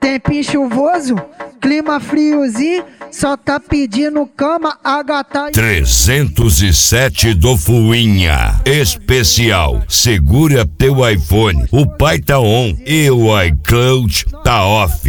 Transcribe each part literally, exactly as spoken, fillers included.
Tempinho chuvoso, clima friozinho, só tá pedindo cama, a gata. trezentos e sete do Fuinha. Especial. Segura teu iPhone. O pai tá on e o iCloud tá off.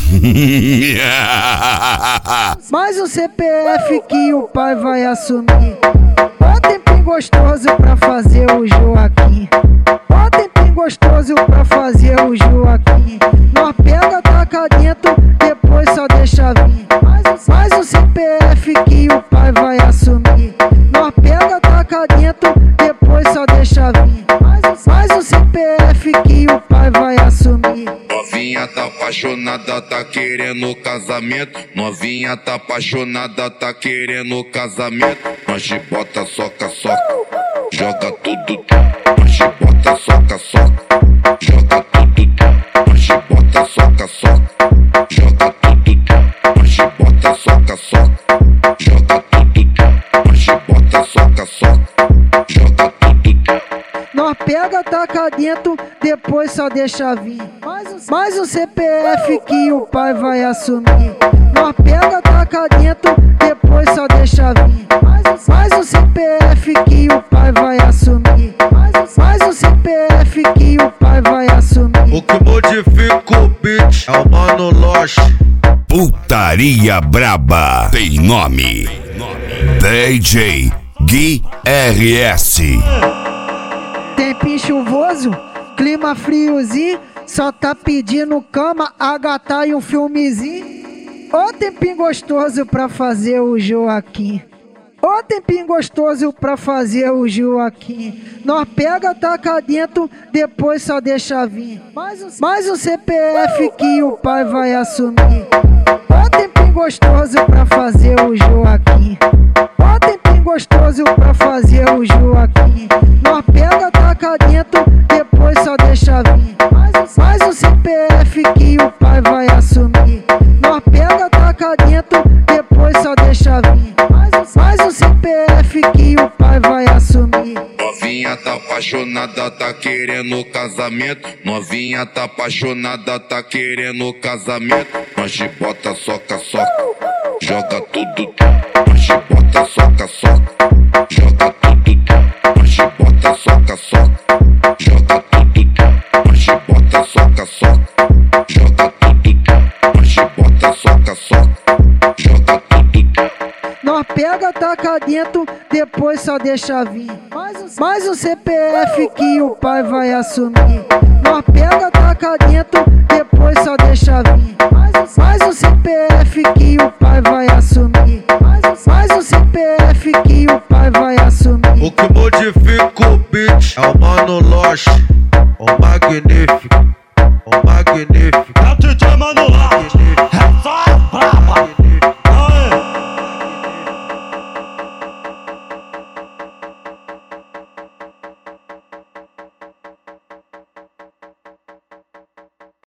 Mais um C P F que o pai vai assumir. Ó tempinho gostoso pra fazer o Joaquim. Ó tempinho gostoso pra fazer o Joaquim. Nós pega, taca dentro, depois só deixa vir. Mais um C P F que o pai vai assumir. Nós pega, taca dentro, depois só deixa vir. Mais um C P F que o pai vai assumir. Novinha tá apaixonada, tá querendo casamento. Novinha tá apaixonada, tá querendo casamento. Nós de bota, soca, soca, joga tudo. Nós de bota, soca, soca, joga tudo. Nós de bota, soca, soca, joga tudo. Nós de bota, soca, soca, joga tudo. Nós de bota, soca, soca, joga tudo. Nós pega, taca dentro, depois só deixa vir. Mais um C P F que o pai vai assumir. Nós pega, taca dentro, depois só deixa vir. Mais um C P F que o pai vai assumir. Mais um C P F que o pai vai assumir. O que modifica o beat é o Mano Lost. Putaria braba tem nome. D J Gui R S. Tempinho chuvoso, clima friozinho, só tá pedindo cama, a gata e um filmezinho. Ó tempinho gostoso pra fazer o Joaquim. Ó tempinho gostoso pra fazer o Joaquim. Nós pega, taca dentro, depois só deixa vir. Mais um C P F que o pai vai assumir. Ó tempinho gostoso pra fazer o Joaquim. Ó tempinho gostoso pra fazer o Joaquim. Nós pega, taca dentro, depois só deixa vir. Mais um C P F que o pai vai assumir. Nós pega, taca dentro, depois só deixa vir. Mais um C P F que o pai vai assumir. Novinha tá apaixonada, tá querendo casamento. Novinha tá apaixonada, tá querendo casamento. Nós de bota, soca, soca, joga tudo. Nós de bota, soca, soca, joga tudo. Nós de bota, soca, soca, joga tudo. Nós de bota, soca, soca, joga tudo. Nós de bota, soca, soca, joga tudo. Nós pega, taca dentro, depois só deixa vir. Mais um C P F que o pai vai assumir. Nós pega, taca dentro, depois só deixa vir. Mais um C P F que o pai vai assumir. Mais um C P F que o pai vai assumir. O que modifica o beat é o Mano Lost. O magnífico, o magnífico.